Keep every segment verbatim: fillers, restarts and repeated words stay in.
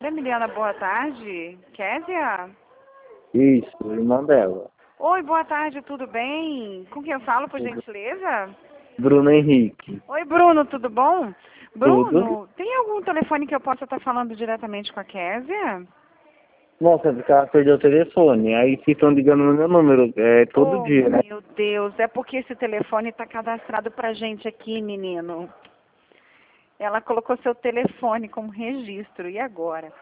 Emiliana, boa tarde. Késia? Isso, irmão dela. Oi, boa tarde, tudo bem? Com quem eu falo, por gentileza? Bruno Henrique. Oi, Bruno, tudo bom? Tudo? Bruno, tem algum telefone que eu possa estar falando diretamente com a Késia? Nossa, porque ela perdeu o telefone. Aí vocês estão ligando no meu número é, todo Oh, dia, né? meu Deus, é porque esse telefone está cadastrado pra gente aqui, menino. Ela colocou seu telefone como registro, e agora?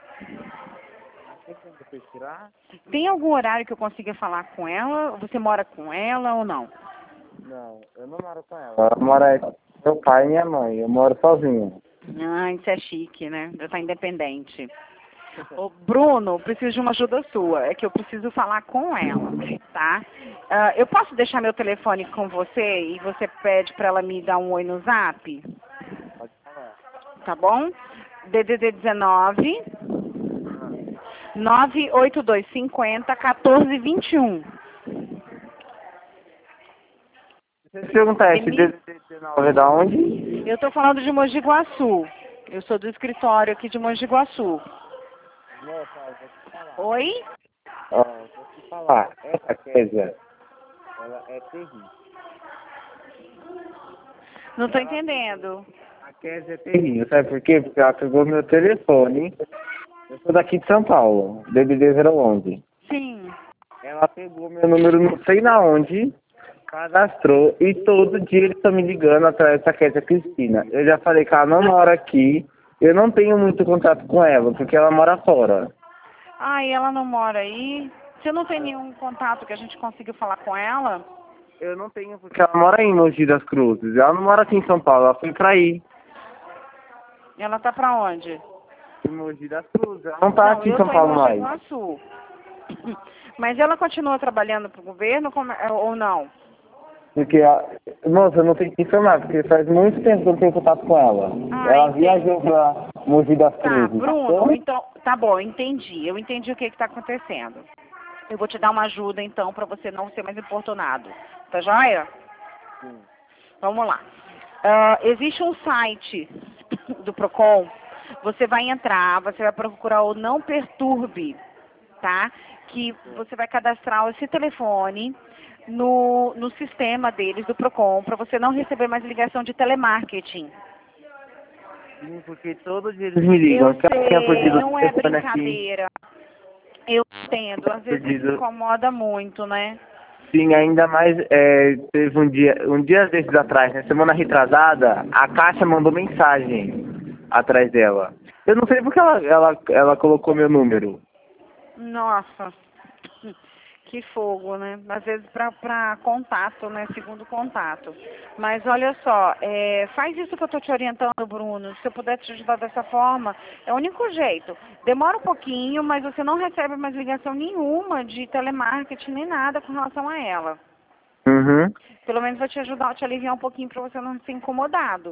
Tem algum horário que eu consiga falar com ela? Você mora com ela ou não? Não, eu não moro com ela. Ela mora com meu pai e minha mãe. Eu moro sozinho. Ah, isso é chique, né? Já tá independente. Ô, Bruno, preciso de uma ajuda sua. É que eu preciso falar com ela, tá? Ah, eu posso deixar meu telefone com você e você pede pra ela me dar um oi no zap? Pode falar. Tá bom? D D D dezenove, nove oito dois cinco zero, um quatro dois um. Deixa eu te perguntar, esse D D D dezenove é da onde? Eu tô falando de Mogi Guaçu. Eu sou do escritório aqui de Mogi Guaçu. Nossa, eu vou te falar. Oi? Ó, eu vou te falar. Essa Késia, ela é terrível. Não tô entendendo. A Késia é terrível, sabe por quê? Porque ela pegou meu telefone. Eu sou daqui de São Paulo, D D D zero onze. Sim. Ela pegou meu número não sei na onde, cadastrou e todo dia eles estão me ligando atrás dessa Késia Cristina. Eu já falei que ela não mora aqui, eu não tenho muito contato com ela, porque ela mora fora. Ah, e ela não mora aí? Você não tem nenhum contato que a gente consiga falar com ela? Eu não tenho, porque ela mora em Mogi das Cruzes. Ela não mora aqui em São Paulo, ela foi pra aí. Ela tá pra onde? Em Mogi das Cruzes. Ela não tá Não, aqui em eu São tô em Paulo Mogi mais. Guaçu. Mas ela continua trabalhando pro governo como- ou não? Porque, a... Nossa, eu não tenho que informar, porque faz muito tempo que eu não tenho contato com ela. Ah, Ela entendi. viajou pra Mogi das Tá, Cruzes. Bruno, então, tá bom, entendi. Eu entendi o que que tá acontecendo. Eu vou te dar uma ajuda, então, pra você não ser mais importunado. Tá joia? Sim. Vamos lá. Ah, existe um site do Procon. Você vai entrar, você vai procurar o Não Perturbe, tá? Que você vai cadastrar esse telefone no, no sistema deles, do Procon, para você não receber mais ligação de telemarketing. Sim, porque todo dia eles me ligam. Eu Que ela tinha sei, perdido o não é telefone aqui. brincadeira. Eu entendo, às vezes Perdido. incomoda muito, né? Sim, ainda mais, é, teve um dia, um dia desses atrás, né, semana retrasada, a Caixa mandou mensagem atrás dela. Eu não sei porque ela, ela, ela colocou meu número. Nossa, que fogo, né? Às vezes pra, pra contato, né? Segundo contato. Mas olha só, é, faz isso que eu tô te orientando, Bruno. Se eu puder te ajudar dessa forma, é o único jeito. Demora um pouquinho, mas você não recebe mais ligação nenhuma de telemarketing nem nada com relação a ela. Uhum. Pelo menos vai te ajudar, te aliviar um pouquinho pra você não ser incomodado.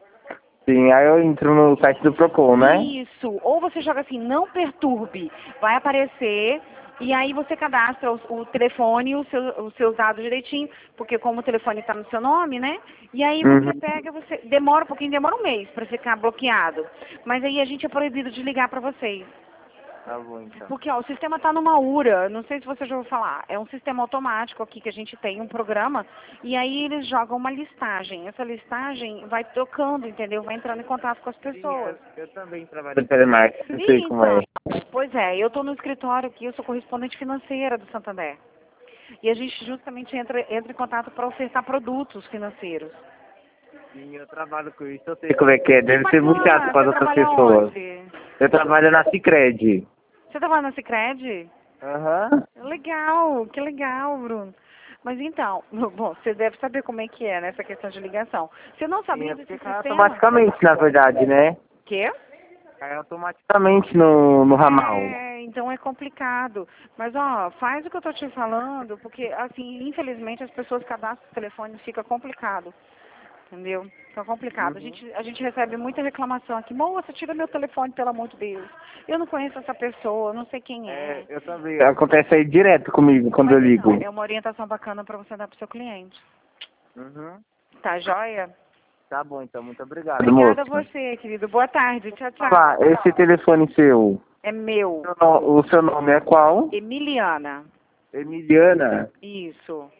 Sim, aí eu entro no site do Procon, né? Isso. Ou você joga assim, não perturbe. Vai aparecer e aí você cadastra o, o telefone e o seu, os seus dados direitinho, porque como o telefone está no seu nome, né? E aí você Uhum. pega, você demora um pouquinho, demora um mês para ficar bloqueado. Mas aí a gente é proibido de ligar para vocês. Tá bom, então. Porque ó, o sistema está numa U R A, não sei se você já ouviu falar, é um sistema automático aqui que a gente tem, um programa, e aí eles jogam uma listagem. Essa listagem vai tocando, entendeu? Vai entrando em contato com as pessoas. Eu, eu também trabalho no telemarketing, eu sei Sim, como é. então. Pois é, eu estou no escritório aqui, eu sou correspondente financeira do Santander. E a gente justamente entra, entra em contato para ofertar produtos financeiros. Sim, eu trabalho com isso, eu sei como é que é. Deve ser muito chato Bacana, para você as outras trabalha pessoas. onde? Eu trabalho na Sicredi. Você trabalha na Sicredi? Aham. Legal, que legal, Bruno. Mas então, bom, você deve saber como é que é nessa questão de ligação. Você não Sim, sabia é desse porque cai sistema? automaticamente, na verdade, né? Quê? Cai automaticamente no, no ramal. É, então é complicado. Mas, ó, faz o que eu tô te falando, porque, assim, infelizmente as pessoas cadastram o telefone e fica complicado. Entendeu? Fica complicado. A Uhum. gente, a gente recebe muita reclamação aqui. Moça, tira meu telefone, pelo amor de Deus. Eu não conheço essa pessoa, eu não sei quem É, é. eu também. Acontece aí direto comigo quando eu Mas ligo. então, é uma orientação bacana para você dar pro seu cliente. Uhum. Tá joia? Tá bom, então. Muito obrigado, Obrigada a moço. você, querido. Boa tarde. Tchau, tchau. Falar, esse telefone seu, É meu. O no- o seu nome é qual? Emiliana. Emiliana? Isso.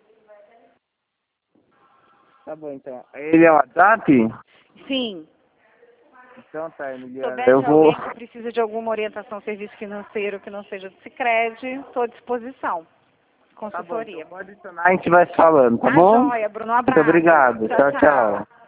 Tá bom, então. Ele é o WhatsApp? Sim. Então tá, Se Emiliana. souber Eu de vou... alguém que precisa de alguma orientação, serviço financeiro que não seja do Sicredi, estou à disposição. Tá bom, Consultoria. então pode adicionar, a gente vai se falando, tá Tá bom? joia, Bruno. Um abraço. Muito obrigado. Tchau, tchau.